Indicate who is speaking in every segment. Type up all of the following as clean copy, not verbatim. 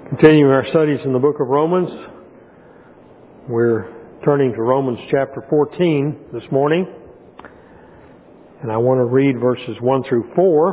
Speaker 1: Continuing our studies in the book of Romans, we're turning to Romans chapter 14 this morning. And I want to read verses 1 through 4,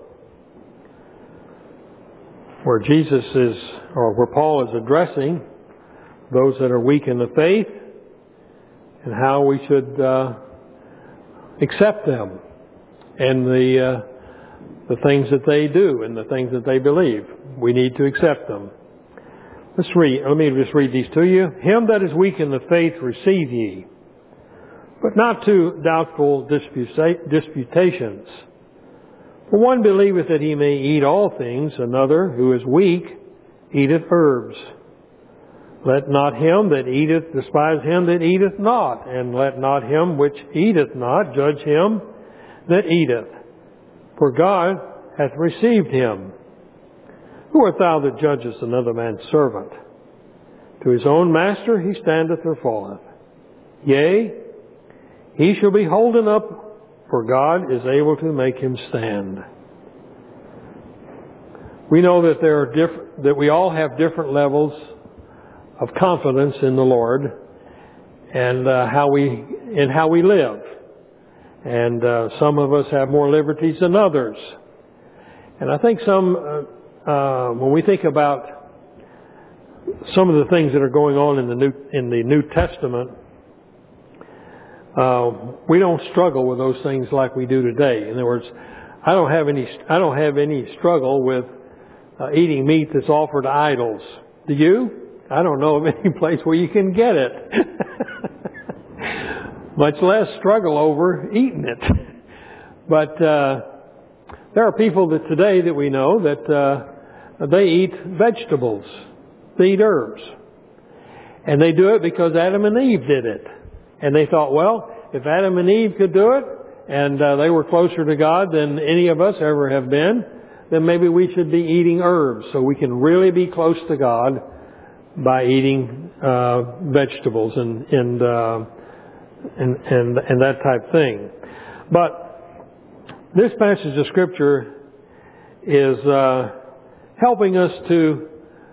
Speaker 1: where where Paul is addressing those that are weak in the faith and how we should accept them and the things that they do and the things that they believe. We need to accept them. Let me just read these to you. Him that is weak in the faith receive ye, but not to doubtful disputations. For one believeth that he may eat all things, another, who is weak, eateth herbs. Let not him that eateth despise him that eateth not, and let not him which eateth not judge him that eateth. For God hath received him. Who art thou that judgest another man's servant? To his own master he standeth or falleth. Yea, he shall be holden up, for God is able to make him stand. We know that that we all have different levels of confidence in the Lord and how we live. And some of us have more liberties than others. And I think when we think about some of the things that are going on in the New Testament, we don't struggle with those things like we do today. In other words, I don't have any struggle with eating meat that's offered to idols. Do you? I don't know of any place where you can get it. Much less struggle over eating it. But there are people today that we know that they eat vegetables. They eat herbs. And they do it because Adam and Eve did it. And they thought, well, if Adam and Eve could do it, and they were closer to God than any of us ever have been, then maybe we should be eating herbs so we can really be close to God by eating vegetables and that type thing. But this passage of Scripture is helping us to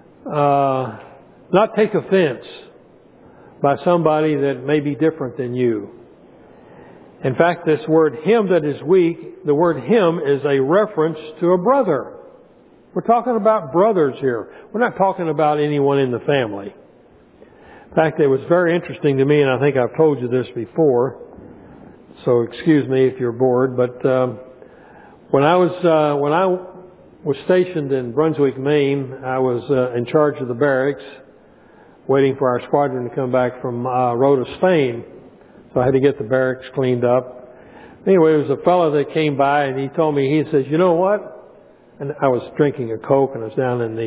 Speaker 1: not take offense by somebody that may be different than you. In fact, this word him that is weak, the word him is a reference to a brother. We're talking about brothers here. We're not talking about anyone in the family. In fact, it was very interesting to me, and I think I've told you this before, so excuse me if you're bored, but when I was stationed in Brunswick, Maine, I was in charge of the barracks, waiting for our squadron to come back from Rota, Spain. So I had to get the barracks cleaned up. Anyway, there was a fellow that came by and he told me, he says, you know what? And I was drinking a Coke and I was down in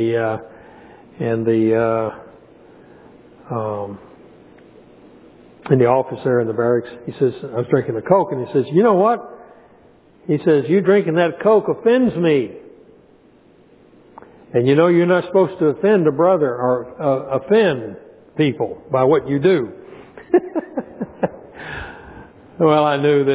Speaker 1: the office there in the barracks. He says, I was drinking a Coke and he says, you know what? He says, you drinking that Coke offends me. And you know you're not supposed to offend a brother or offend people by what you do. Well, I knew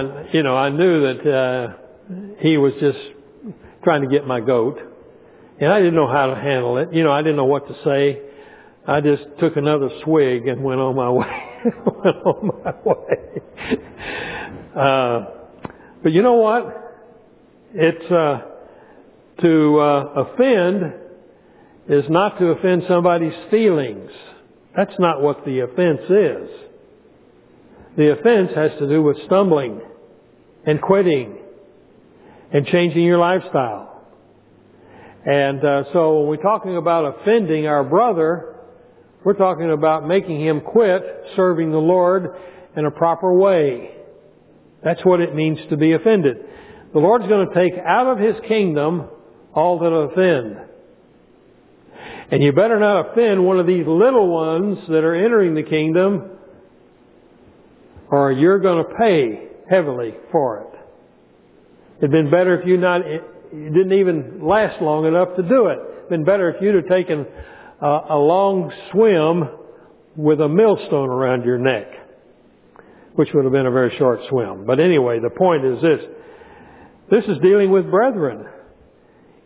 Speaker 1: that he was just trying to get my goat, and I didn't know how to handle it. I didn't know what to say. I just took another swig and went on my way. But you know what? It's to offend is not to offend somebody's feelings. That's not what the offense is. The offense has to do with stumbling and quitting and changing your lifestyle. And so when we're talking about offending our brother, we're talking about making him quit serving the Lord in a proper way. That's what it means to be offended. The Lord's going to take out of His kingdom all that offend. And you better not offend one of these little ones that are entering the kingdom, or you're going to pay heavily for it. It'd been better if you didn't even last long enough to do it. It'd been better if you'd have taken a long swim with a millstone around your neck, which would have been a very short swim. But anyway, the point is this. This is dealing with brethren.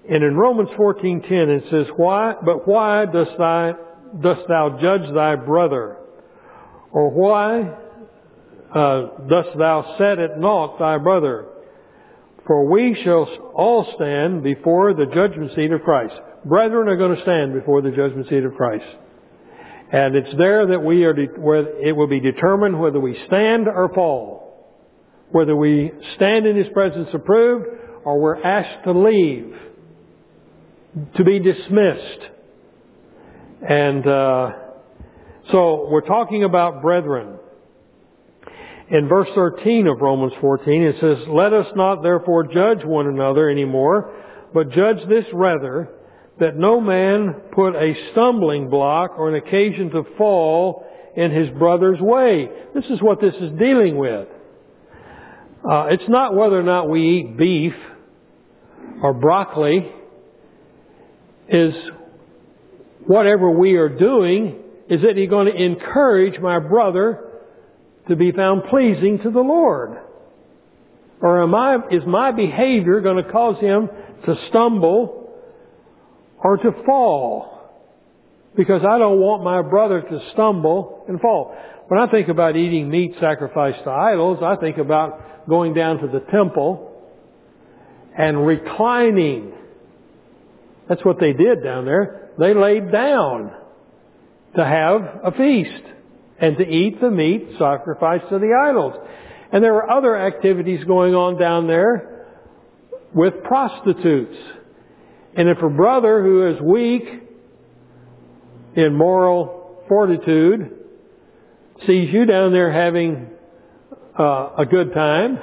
Speaker 1: And in Romans 14:10 it says, "Why dost thou judge thy brother? Or why dost thou set at naught thy brother? For we shall all stand before the judgment seat of Christ." Brethren are going to stand before the judgment seat of Christ. And it's there that where it will be determined whether we stand or fall. Whether we stand in His presence approved or we're asked to leave, to be dismissed. And so we're talking about brethren. In verse 13 of Romans 14 it says, "Let us not therefore judge one another anymore, but judge this rather, that no man put a stumbling block or an occasion to fall in his brother's way." This is what this is dealing with. It's not whether or not we eat beef or broccoli. Is whatever we are doing, is it going to encourage my brother to be found pleasing to the Lord? Or is my behavior going to cause him to stumble or to fall? Because I don't want my brother to stumble and fall. When I think about eating meat sacrificed to idols, I think about going down to the temple and reclining. That's what they did down there. They laid down to have a feast and to eat the meat sacrificed to the idols. And there were other activities going on down there with prostitutes. And if a brother who is weak in moral fortitude sees you down there having a good time,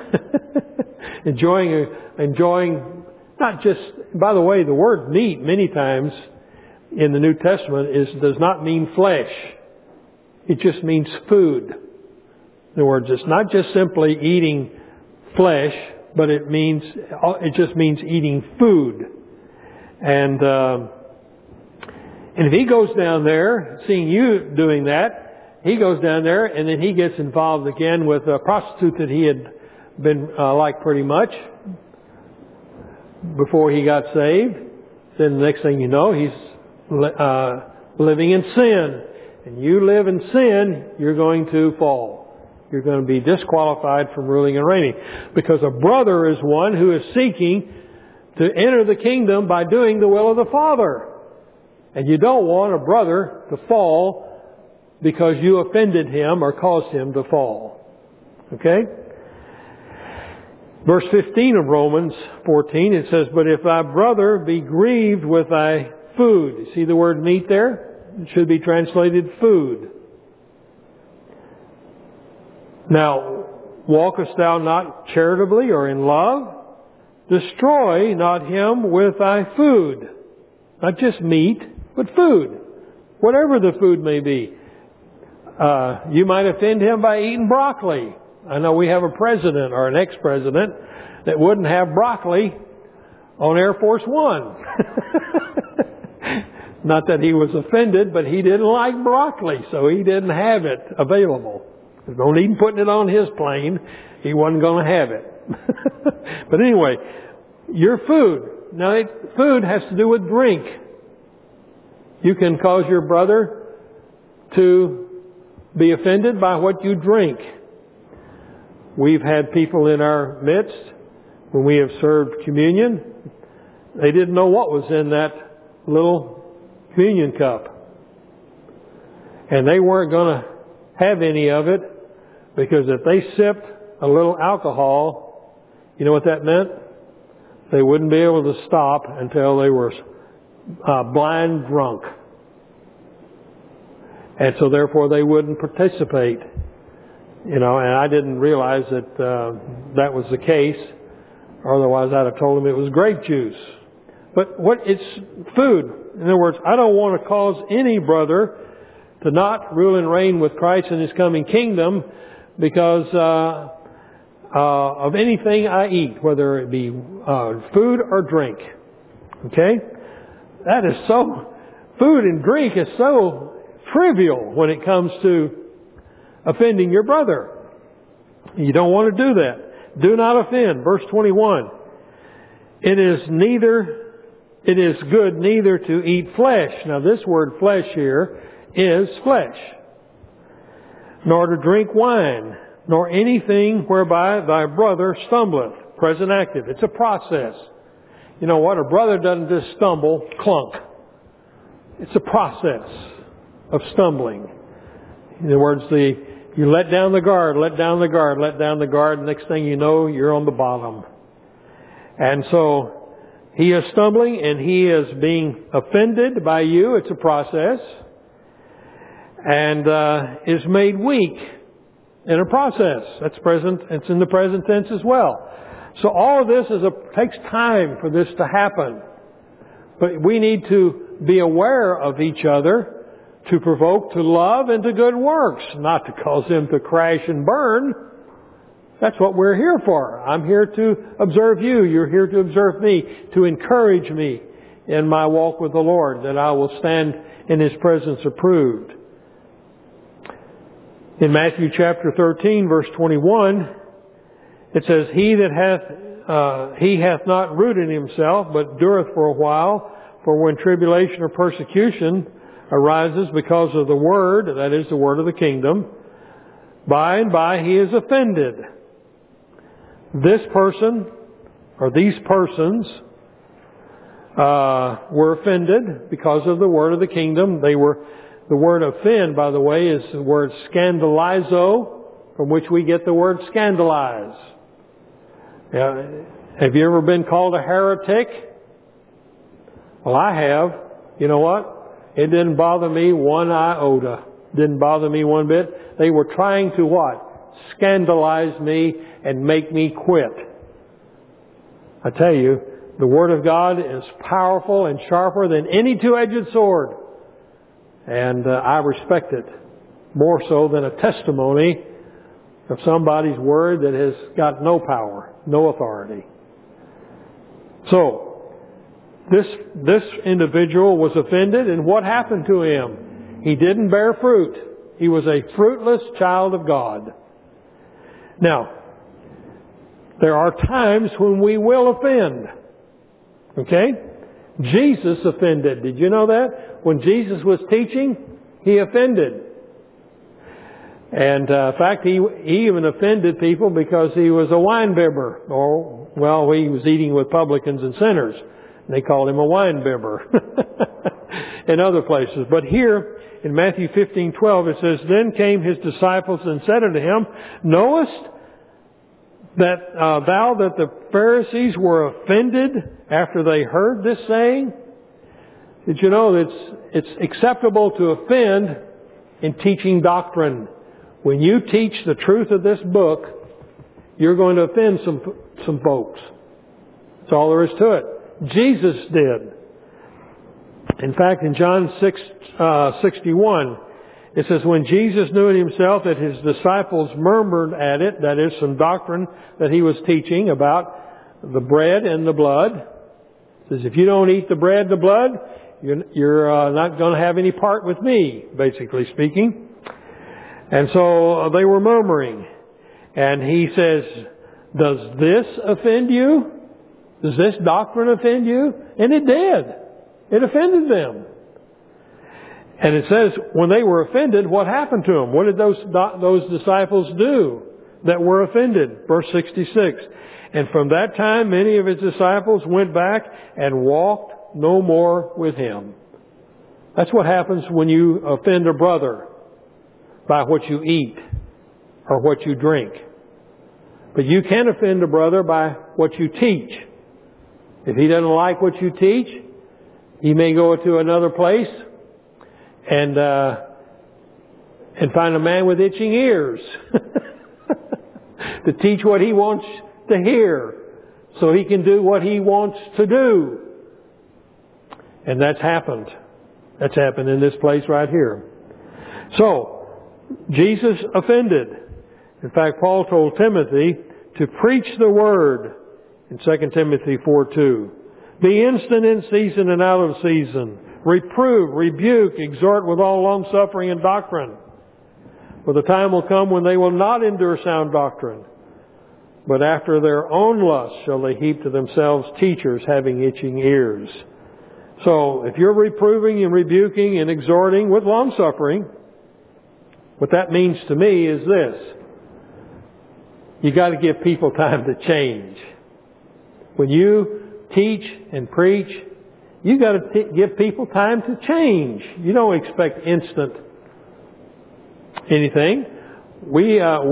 Speaker 1: enjoying not just, by the way, the word meat many times in the New Testament does not mean flesh. It just means food. In other words, it's not just simply eating flesh, but it just means eating food. And if he goes down there, seeing you doing that, he goes down there and then he gets involved again with a prostitute that he had been like pretty much before he got saved. Then the next thing you know, he's living in sin. And you live in sin, you're going to fall. You're going to be disqualified from ruling and reigning. Because a brother is one who is seeking to enter the kingdom by doing the will of the Father. And you don't want a brother to fall because you offended him or caused him to fall. Okay? Verse 15 of Romans 14, it says, "But if thy brother be grieved with thy food." You see the word meat there? It should be translated food. "Now, walkest thou not charitably or in love? Destroy not him with thy food." Not just meat, but food. Whatever the food may be. You might offend him by eating broccoli. I know we have a president or an ex-president that wouldn't have broccoli on Air Force One. Not that he was offended, but he didn't like broccoli, so he didn't have it available. There's no need in putting it on his plane. He wasn't going to have it. But anyway, your food. Now, food has to do with drink. You can cause your brother to be offended by what you drink. We've had people in our midst, when we have served communion, they didn't know what was in that little communion cup. And they weren't going to have any of it, because if they sipped a little alcohol, you know what that meant? They wouldn't be able to stop until they were blind drunk. And so therefore they wouldn't participate. And I didn't realize that that was the case. Otherwise I'd have told them it was grape juice. But it's food. In other words, I don't want to cause any brother to not rule and reign with Christ in His coming kingdom because of anything I eat, whether it be food or drink. Okay? That is so, food and drink is so trivial when it comes to offending your brother. You don't want to do that. Do not offend. Verse 21. It it is good neither to eat flesh. Now this word flesh here is flesh. Nor to drink wine, nor anything whereby thy brother stumbleth. Present active. It's a process. You know what? A brother doesn't just stumble, clunk. It's a process of stumbling. In other words, you let down the guard, let down the guard, let down the guard. Next thing you know, you're on the bottom. And so he is stumbling and he is being offended by you. It's a process. And is made weak in a process. That's present. It's in the present tense as well. So all of this takes time for this to happen. But we need to be aware of each other to provoke to love and to good works, not to cause them to crash and burn. That's what we're here for. I'm here to observe you. You're here to observe me, to encourage me in my walk with the Lord, that I will stand in His presence approved. In Matthew chapter 13, verse 21, it says, He hath not rooted himself, but dureth for a while. For when tribulation or persecution arises because of the word, that is the word of the kingdom, by and by he is offended. This person, or these persons, were offended because of the word of the kingdom. The word offend, by the way, is the word scandalizo, from which we get the word scandalize. Have you ever been called a heretic? Well, I have. You know what? It didn't bother me one iota. Didn't bother me one bit. They were trying to what? Scandalize me and make me quit. I tell you, the Word of God is powerful and sharper than any two-edged sword. And I respect it more so than a testimony of somebody's word that has got no power, no authority. So, this individual was offended, and what happened to him? He didn't bear fruit. He was a fruitless child of God. Now, there are times when we will offend. Okay? Jesus offended. Did you know that? When Jesus was teaching, He offended. And in fact, he even offended people because he was a wine bibber. Or, well, he was eating with publicans and sinners. And they called him a wine bibber. In other places. But here, in Matthew 15:12, it says, Then came His disciples and said unto Him, Knowest that that the Pharisees were offended after they heard this saying? Did you know that it's acceptable to offend in teaching doctrine? When you teach the truth of this book, you're going to offend some folks. That's all there is to it. Jesus did. In fact, in John 6:61, it says, When Jesus knew in Himself that His disciples murmured at it, that is some doctrine that He was teaching about the bread and the blood. It says, if you don't eat the bread and the blood, you're not going to have any part with me, basically speaking. And so they were murmuring. And He says, Does this offend you? Does this doctrine offend you? And it did. It offended them. And it says, when they were offended, what happened to them? What did those disciples do that were offended? Verse 66. And from that time, many of His disciples went back and walked no more with Him. That's what happens when you offend a brother by what you eat or what you drink. But you can offend a brother by what you teach. If he doesn't like what you teach, he may go to another place and find a man with itching ears to teach what he wants to hear so he can do what he wants to do. And that's happened. That's happened in this place right here. So, Jesus offended. In fact, Paul told Timothy to preach the word in 2 Timothy 4:2. Be instant in season and out of season. Reprove, rebuke, exhort with all long suffering and doctrine. For the time will come when they will not endure sound doctrine, but after their own lust shall they heap to themselves teachers having itching ears. So if you're reproving and rebuking and exhorting with long suffering, what that means to me is this. You got to give people time to change. When you teach and preach, you got to give people time to change. You don't expect instant anything. We have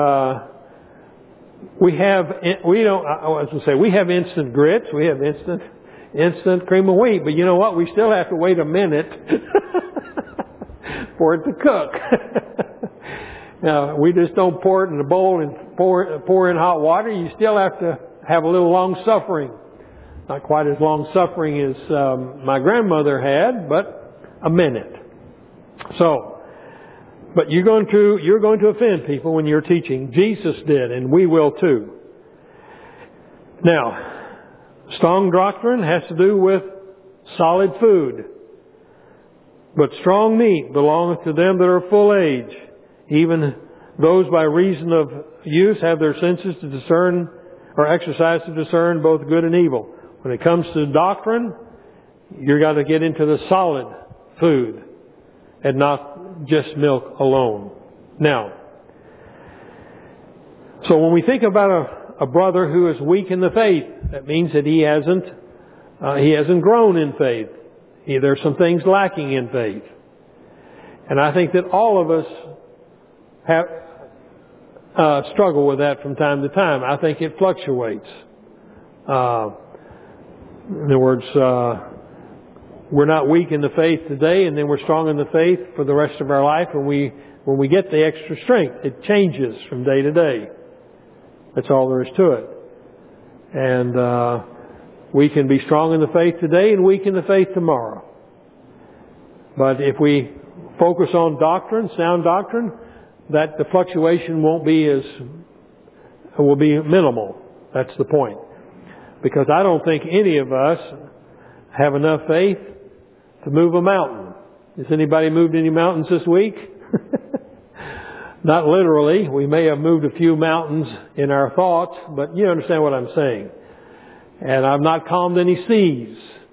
Speaker 1: instant grits. We have instant cream of wheat. But you know what? We still have to wait a minute for it to cook. Now, we just don't pour it in a bowl and pour in hot water. You still have to have a little long suffering. Not quite as long suffering as my grandmother had, but a minute. So, but you're going to offend people when you're teaching. Jesus did, and we will too. Now, strong doctrine has to do with solid food. But strong meat belongeth to them that are full age. Even those by reason of use have their senses to discern, or exercise to discern both good and evil. When it comes to doctrine, you've got to get into the solid food and not just milk alone. Now, so when we think about a brother who is weak in the faith, that means that he hasn't grown in faith. There's some things lacking in faith. And I think that all of us have struggle with that from time to time. I think it fluctuates. In other words, we're not weak in the faith today, and then we're strong in the faith for the rest of our life. When we get the extra strength, it changes from day to day. That's all there is to it. And we can be strong in the faith today and weak in the faith tomorrow. But if we focus on doctrine, sound doctrine, that the fluctuation will be minimal. That's the point. Because I don't think any of us have enough faith to move a mountain. Has anybody moved any mountains this week? Not literally. We may have moved a few mountains in our thoughts, but you understand what I'm saying. And I've not calmed any seas.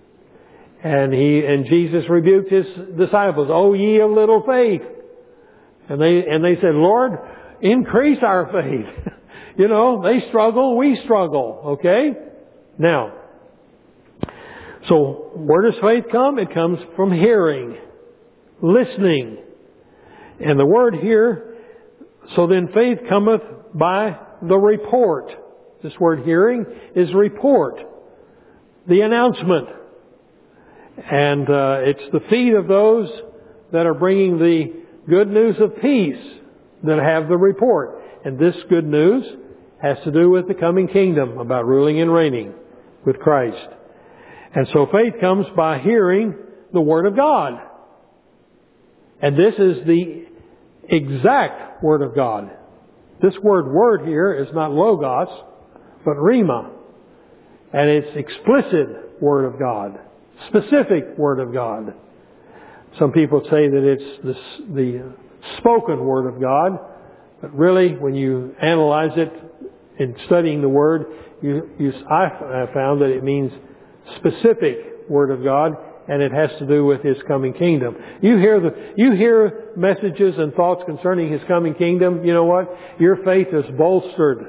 Speaker 1: And Jesus rebuked His disciples, "O ye of little faith." And they said, "Lord, increase our faith." You know, they struggle, we struggle. Okay? Now, so where does faith come? It comes from hearing, listening. And the word here, so then faith cometh by the report. This word hearing is report, the announcement. And it's the feet of those that are bringing the good news of peace that have the report. And this good news has to do with the coming kingdom, about ruling and reigning with Christ. And so faith comes by hearing the Word of God. And this is the exact Word of God. This word here is not logos, but rhema. And it's explicit Word of God. Specific Word of God. Some people say that it's the spoken Word of God. But really, when you analyze it in studying the Word, I found that it means specific Word of God, and it has to do with His coming kingdom. You hear messages and thoughts concerning His coming kingdom. You know what? Your faith is bolstered.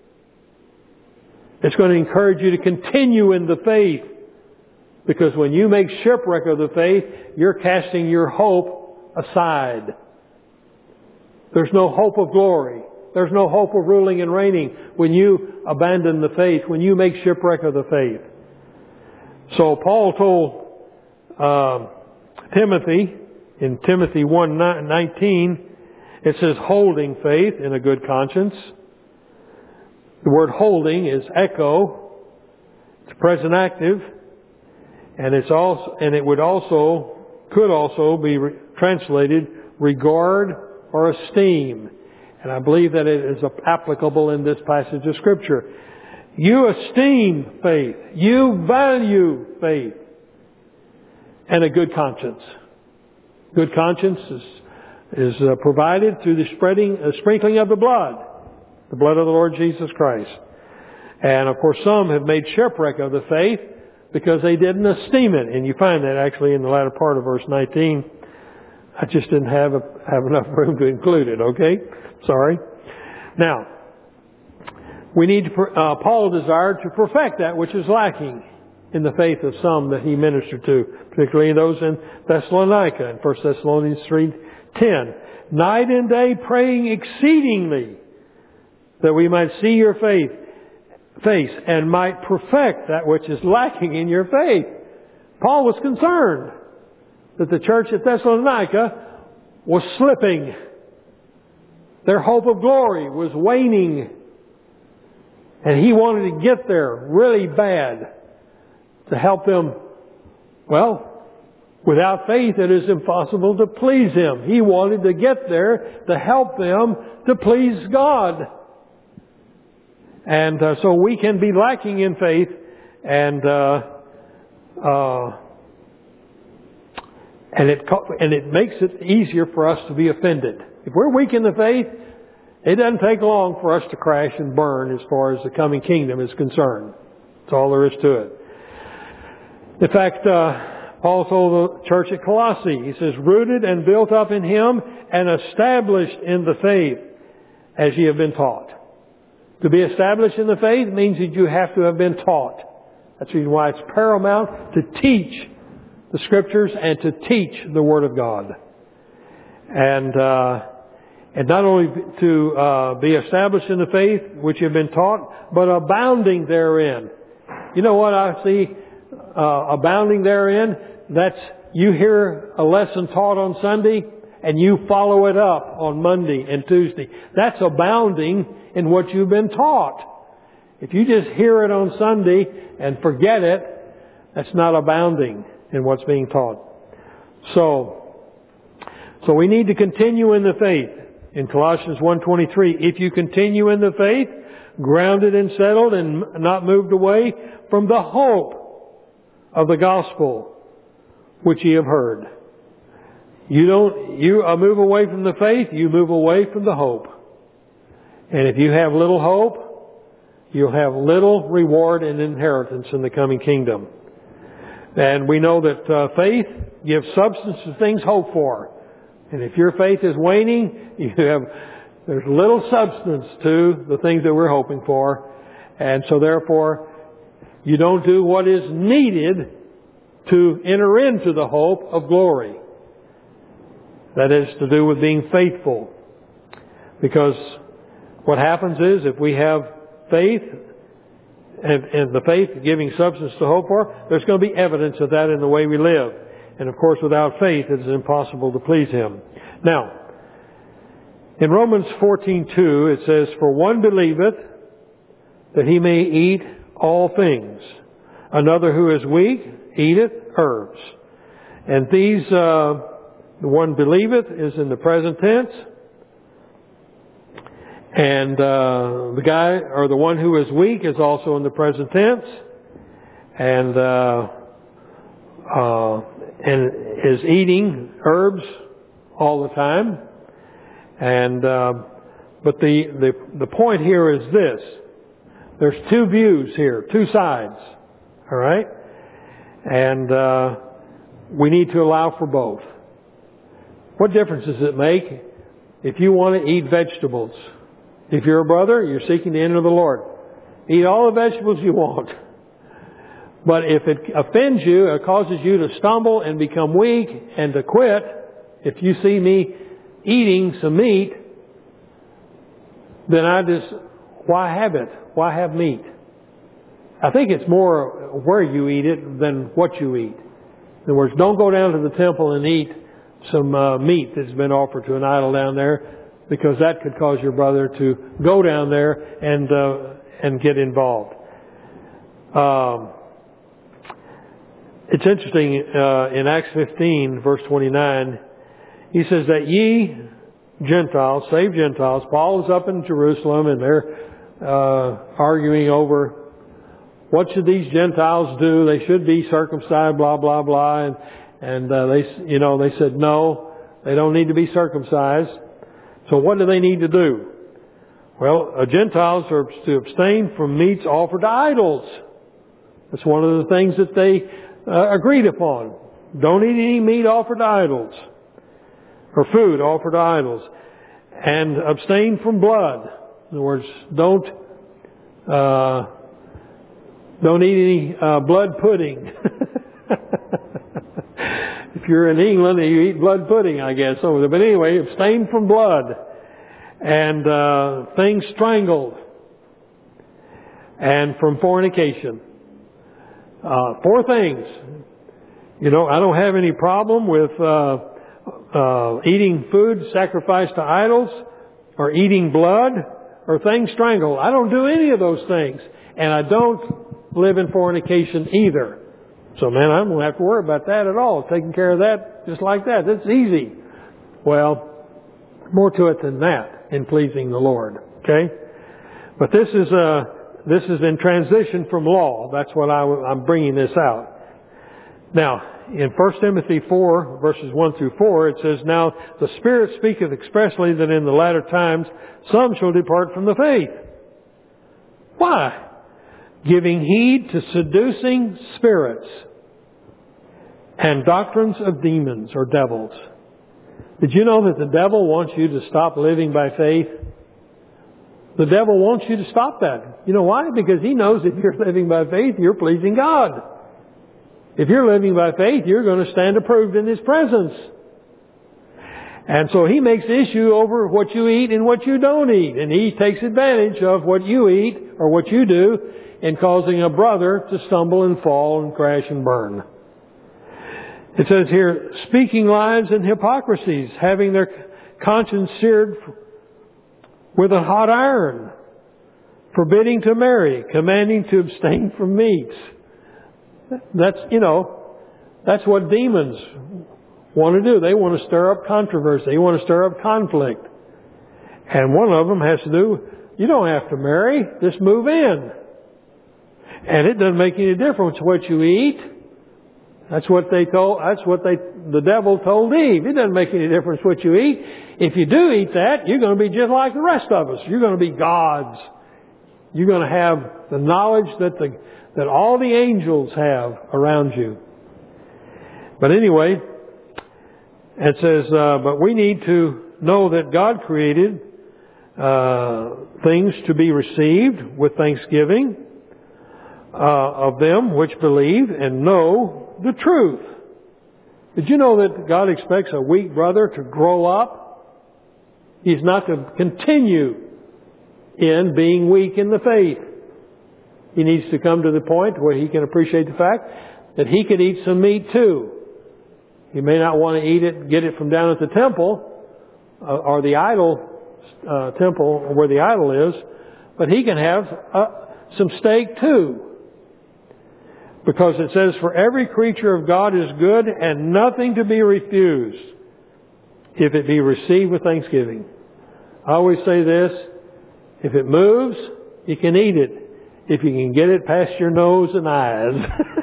Speaker 1: It's going to encourage you to continue in the faith. Because when you make shipwreck of the faith, you're casting your hope aside. There's no hope of glory. There's no hope of ruling and reigning when you abandon the faith, when you make shipwreck of the faith. So Paul told Timothy, in Timothy 1:19, it says, holding faith in a good conscience. The word holding is echo. It's present active. And it could also be translated regard or esteem. And I believe that it is applicable in this passage of Scripture. You esteem faith. You value faith. And a good conscience. Good conscience is provided through the sprinkling of the blood of the Lord Jesus Christ. And of course some have made shipwreck of the faith because they didn't esteem it. And you find that actually in the latter part of verse 19. I just didn't have enough room to include it, okay? Sorry. Now, we need to, Paul desired to perfect that which is lacking in the faith of some that he ministered to, particularly those in Thessalonica in 1 Thessalonians 3:10. Night and day praying exceedingly that we might see your face and might perfect that which is lacking in your faith. Paul was concerned that the church at Thessalonica was slipping. Their hope of glory was waning. And he wanted to get there really bad to help them. Well, without faith it is impossible to please Him. He wanted to get there to help them to please God. And so we can be lacking in faith, and it makes it easier for us to be offended. If we're weak in the faith, it doesn't take long for us to crash and burn as far as the coming kingdom is concerned. That's all there is to it. In fact, Paul told the church at Colossae, he says, rooted and built up in Him and established in the faith as ye have been taught. To be established in the faith means that you have to have been taught. That's the reason why it's paramount to teach the Scriptures and to teach the Word of God. And not only to be established in the faith which you have been taught, but abounding therein. You know what I see abounding therein? That's you hear a lesson taught on Sunday and you follow it up on Monday and Tuesday. That's abounding in what you've been taught. If you just hear it on Sunday and forget it, that's not abounding in what's being taught. So we need to continue in the faith. In Colossians 1:23, if you continue in the faith, grounded and settled and not moved away from the hope of the gospel which ye have heard. You move away from the faith, you move away from the hope. And if you have little hope, you'll have little reward and inheritance in the coming kingdom. And we know that faith gives substance to things hoped for. And if your faith is waning, there's little substance to the things that we're hoping for. And so therefore, you don't do what is needed to enter into the hope of glory. That is to do with being faithful. Because what happens is, if we have faith, and the faith giving substance to hope for, there's going to be evidence of that in the way we live. And of course, without faith, it is impossible to please Him. Now, in Romans 14:2, it says, for one believeth that he may eat all things. Another who is weak eateth herbs. And these, the one believeth is in the present tense. And the guy, or the one who is weak, is also in the present tense. And is eating herbs all the time. And but the point here is this: there's two views here, two sides. All right, and we need to allow for both. What difference does it make if you want to eat vegetables? If you're a brother, you're seeking to enter the Lord. Eat all the vegetables you want. But if it offends you, it causes you to stumble and become weak and to quit, if you see me eating some meat, then why have it? Why have meat? I think it's more where you eat it than what you eat. In other words, don't go down to the temple and eat some meat that's been offered to an idol down there, because that could cause your brother to go down there and get involved. It's interesting, in Acts 15, verse 29, he says that ye Gentiles, saved Gentiles, Paul is up in Jerusalem and they're arguing over what should these Gentiles do? They should be circumcised, blah, blah, blah. And they said no, they don't need to be circumcised. So what do they need to do? Well, Gentiles are to abstain from meats offered to idols. That's one of the things that they agreed upon. Don't eat any meat offered to idols, or food offered to idols, and abstain from blood. In other words, don't eat any blood pudding. If you're in England, you eat blood pudding, I guess. But anyway, abstain from blood and things strangled, and from fornication. 4 things. I don't have any problem with eating food sacrificed to idols, or eating blood, or things strangled. I don't do any of those things. And I don't live in fornication either. So man, I don't have to worry about that at all. Taking care of that just like that. That's easy. Well, more to it than that in pleasing the Lord. Okay? But this is in transition from law. That's what I'm bringing this out. Now, in 1 Timothy 4, verses 1 through 4, it says, "Now the Spirit speaketh expressly that in the latter times some shall depart from the faith." Why? "Giving heed to seducing spirits and doctrines of demons," or devils. Did you know that the devil wants you to stop living by faith? The devil wants you to stop that. You know why? Because he knows if you're living by faith, you're pleasing God. If you're living by faith, you're going to stand approved in His presence. And so he makes issue over what you eat and what you don't eat. And he takes advantage of what you eat or what you do in causing a brother to stumble and fall and crash and burn. It says here, "Speaking lies and hypocrisies, having their conscience seared with a hot iron, forbidding to marry, commanding to abstain from meats." That's what demons want to do. They want to stir up controversy. They want to stir up conflict. And one of them has to do, you don't have to marry, just move in. And it doesn't make any difference what you eat. That's what the devil told Eve. It doesn't make any difference what you eat. If you do eat that, you're going to be just like the rest of us. You're going to be gods. You're going to have the knowledge that all the angels have around you. But anyway, it says, but we need to know that God created things to be received with thanksgiving of them which believe and know the truth. Did you know that God expects a weak brother to grow up? He's not to continue in being weak in the faith. He needs to come to the point where he can appreciate the fact that he could eat some meat too. He may not want to eat it, get it from down at the temple or the idol temple where the idol is, but he can have some steak too. Because it says, "For every creature of God is good and nothing to be refused, if it be received with thanksgiving." I always say this, if it moves, you can eat it. If you can get it past your nose and eyes.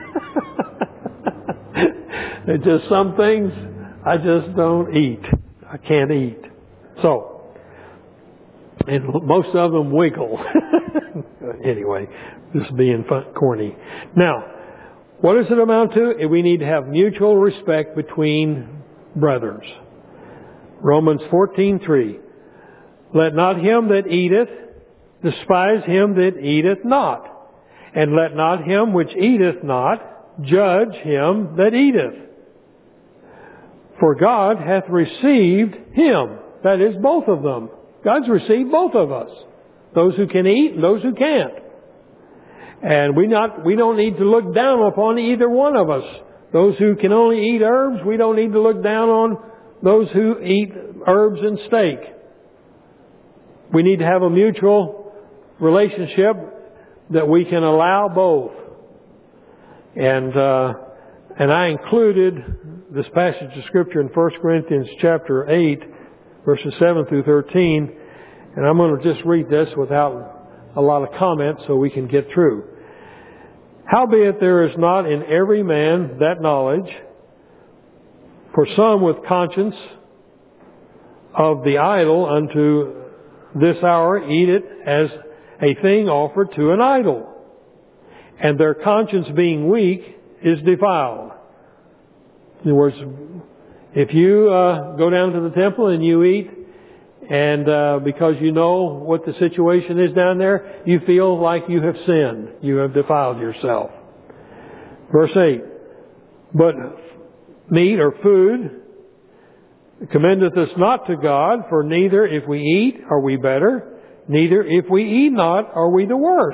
Speaker 1: There's just some things I just don't eat. I can't eat. So, and most of them wiggle. Anyway, just being corny. Now, what does it amount to? We need to have mutual respect between brothers. Romans 14:3. "Let not him that eateth despise him that eateth not, and let not him which eateth not judge him that eateth. For God hath received him." That is, both of them. God's received both of us. Those who can eat and those who can't. And we don't need to look down upon either one of us. Those who can only eat herbs, we don't need to look down on those who eat herbs and steak. We need to have a mutual relationship that we can allow both. And I included this passage of Scripture in 1 Corinthians chapter 8, verses 7 through 13. And I'm going to just read this without a lot of comments so we can get through. "Howbeit there is not in every man that knowledge, for some with conscience of the idol unto this hour eat it as a thing offered to an idol, and their conscience being weak is defiled. In other words, if you go down to the temple and you eat, and because you know what the situation is down there, you feel like you have sinned. You have defiled yourself. Verse 8, but meat or food commendeth us not to God, for neither if we eat are we better, neither if we eat not are we the worse.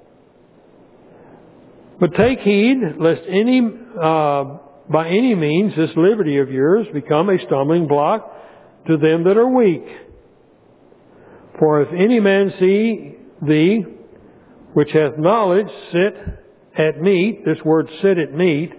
Speaker 1: But take heed lest by any means this liberty of yours become a stumbling block to them that are weak. For if any man see thee, which hath knowledge, sit at meat, this word sit at meat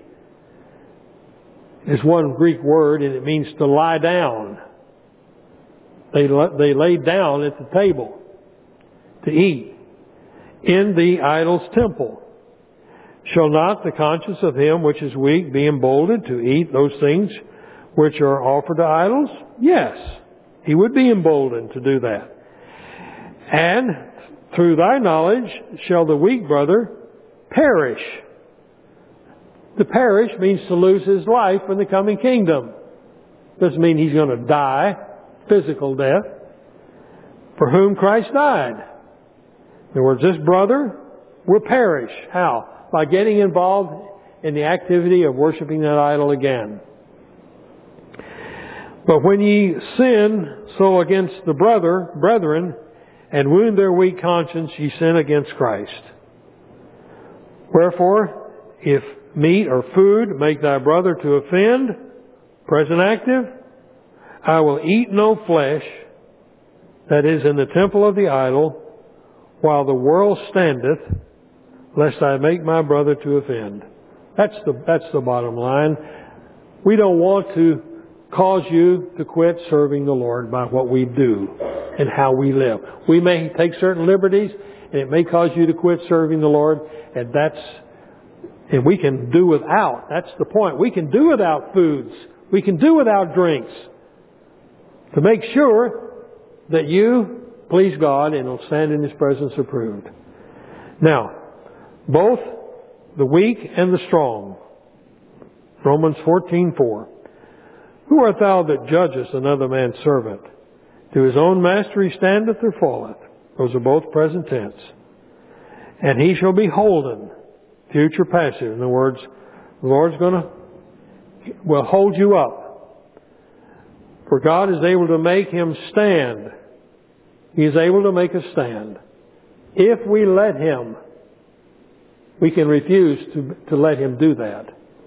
Speaker 1: is one Greek word, and it means to lie down. They laid down at the table to eat in the idol's temple. Shall not the conscience of him which is weak be emboldened to eat those things which are offered to idols? Yes, he would be emboldened to do that. And through thy knowledge shall the weak brother perish. To perish means to lose his life in the coming kingdom. Doesn't mean he's going to die, physical death, for whom Christ died. In other words, this brother will perish. How? By getting involved in the activity of worshiping that idol again. But when ye sin so against the brethren, and wound their weak conscience, ye sin against Christ. Wherefore, if meat or food make thy brother to offend, present active, I will eat no flesh that is in the temple of the idol, while the world standeth, lest I make my brother to offend. That's the bottom line. We don't want to cause you to quit serving the Lord by what we do and how we live. We may take certain liberties, and it may cause you to quit serving the Lord, and we can do without. That's the point. We can do without foods. We can do without drinks to make sure that you please God and will stand in His presence approved. Now, both the weak and the strong. Romans 14:4. Who art thou that judgest another man's servant? To his own master he standeth or falleth. Those are both present tense. And he shall be holden. Future passive. In other words, the Lord's will hold you up. For God is able to make him stand. He is able to make us stand. If we let Him, we can refuse to let Him do that.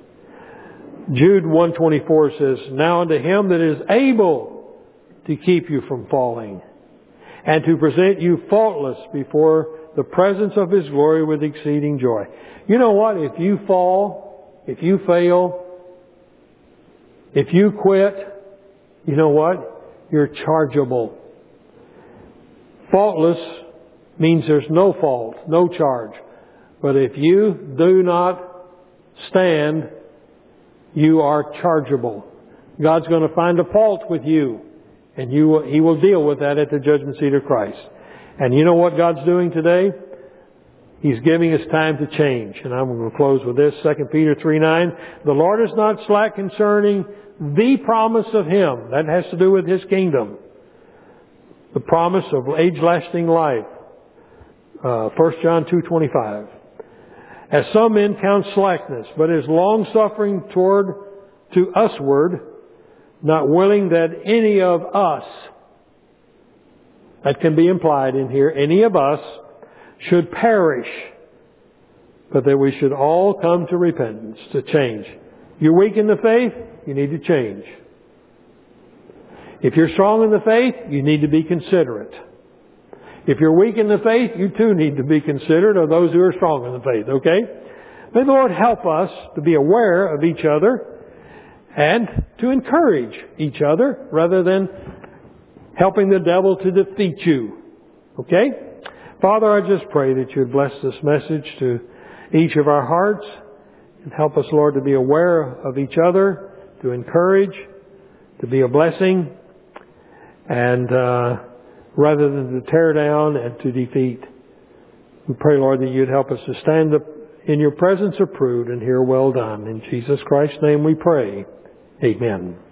Speaker 1: Jude 1:24 says, Now unto Him that is able to keep you from falling, and to present you faultless before the presence of His glory with exceeding joy. You know what? If you fall, if you fail, if you quit, you know what? You're chargeable. Faultless means there's no fault, no charge. But if you do not stand, you are chargeable. God's going to find a fault with you, and He will deal with that at the judgment seat of Christ. And you know what God's doing today? He's giving us time to change. And I'm going to close with this, 2 Peter 3:9. The Lord is not slack concerning the promise of Him. That has to do with His kingdom. The promise of age-lasting life. 1 John 2:25. As some men count slackness, but is long-suffering to usward, not willing that any of us, that can be implied in here, any of us should perish, but that we should all come to repentance, to change. You're weak in the faith, you need to change. If you're strong in the faith, you need to be considerate. If you're weak in the faith, you too need to be considerate of those who are strong in the faith, okay? May the Lord help us to be aware of each other and to encourage each other rather than helping the devil to defeat you. Okay? Father, I just pray that you would bless this message to each of our hearts and help us, Lord, to be aware of each other, to encourage, to be a blessing, and rather than to tear down and to defeat. We pray, Lord, that you'd help us to stand up in your presence approved and here well done. In Jesus Christ's name we pray. Amen.